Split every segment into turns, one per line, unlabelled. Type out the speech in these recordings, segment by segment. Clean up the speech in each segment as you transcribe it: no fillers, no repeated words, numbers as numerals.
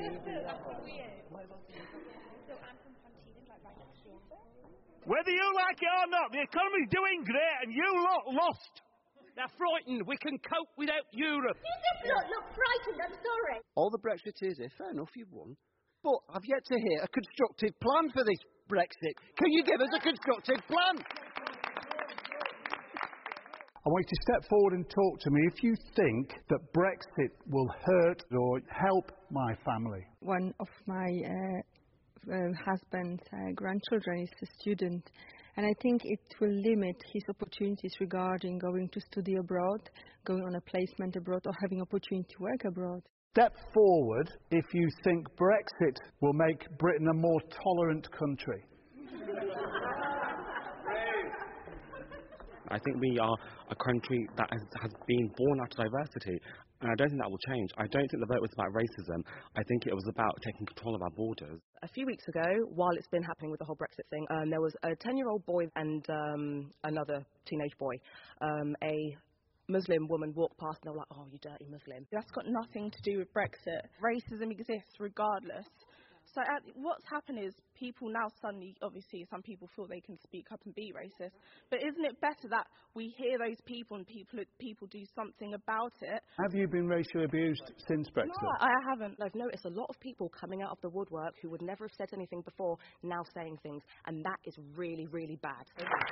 Whether you like it or not, the economy's doing great and you lot lost. They're frightened. We can cope without Europe.
You just look frightened, I'm sorry.
All the Brexiteers here, fair enough, you've won. But I've yet to hear a constructive plan for this Brexit. Can you give us a constructive plan?
I want you to step forward and talk to me if you think that Brexit will hurt or help my family.
One of my husband's grandchildren is a student, and I think it will limit his opportunities regarding going to study abroad, going on a placement abroad, or having opportunity to work abroad.
Step forward if you think Brexit will make Britain a more tolerant country.
I think we are a country that has been born out of diversity, and I don't think that will change. I don't think the vote was about racism. I think it was about taking control of our borders.
A few weeks ago, while it's been happening with the whole Brexit thing, there was a 10-year-old boy and another teenage boy. A Muslim woman walked past and they were like, "Oh, you dirty Muslim."
That's got nothing to do with Brexit. Racism exists regardless. So what's happened is people now suddenly, obviously, some people feel they can speak up and be racist. But isn't it better that we hear those people and people do something about it?
Have you been racially abused since Brexit?
No, I haven't.
I've noticed a lot of people coming out of the woodwork who would never have said anything before, now saying things. And that is really, really bad.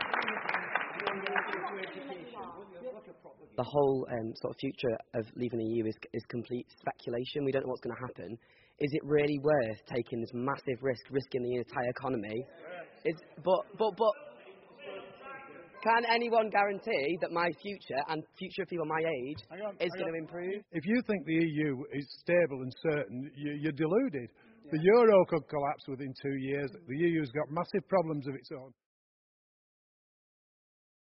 The whole sort of future of leaving the EU is complete speculation. We don't know what's going to happen. Is it really worth taking this massive risk, risking the entire economy? But can anyone guarantee that my future and future of people my age is going to improve?
If you think the EU is stable and certain, you're deluded. The euro could collapse within 2 years. The EU's got massive problems of its own.